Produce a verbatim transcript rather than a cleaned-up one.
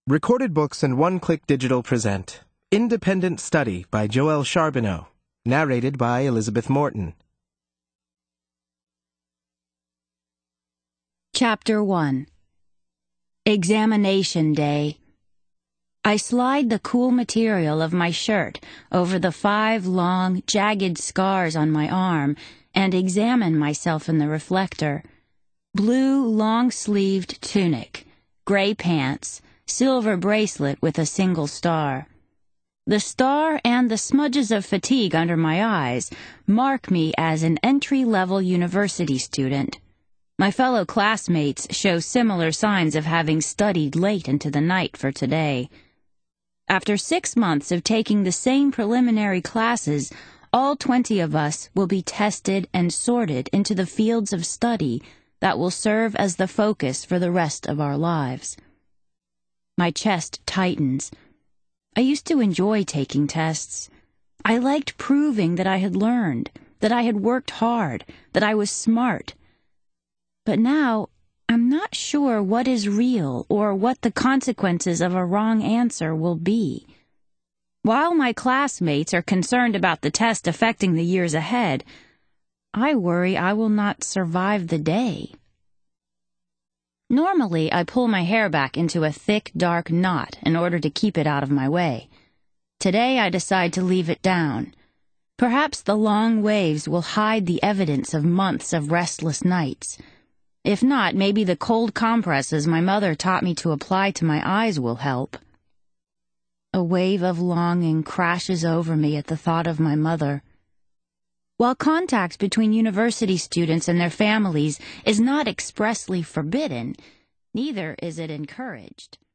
Recorded Books and One Click Digital present Independent Study by Joelle Charbonneau, narrated by Elizabeth Morton. Chapter one. Examination Day. I slide the cool material of my shirt over the five long, jagged scars on my arm and examine myself in the reflector. Blue, long-sleeved tunic, gray pants, silver bracelet with a single star. The star and the smudges of fatigue under my eyes mark me as an entry-level university student. My fellow classmates show similar signs of having studied late into the night for today. After six months of taking the same preliminary classes, all twenty of us will be tested and sorted into the fields of study that will serve as the focus for the rest of our lives. My chest tightens. I used to enjoy taking tests. I liked proving that I had learned, that I had worked hard, that I was smart. But now, I'm not sure what is real or what the consequences of a wrong answer will be. While my classmates are concerned about the test affecting the years ahead, I worry I will not survive the day. Normally, I pull my hair back into a thick, dark knot in order to keep it out of my way. Today, I decide to leave it down. Perhaps the long waves will hide the evidence of months of restless nights. If not, maybe the cold compresses my mother taught me to apply to my eyes will help. A wave of longing crashes over me at the thought of my mother. While contact between university students and their families is not expressly forbidden, neither is it encouraged.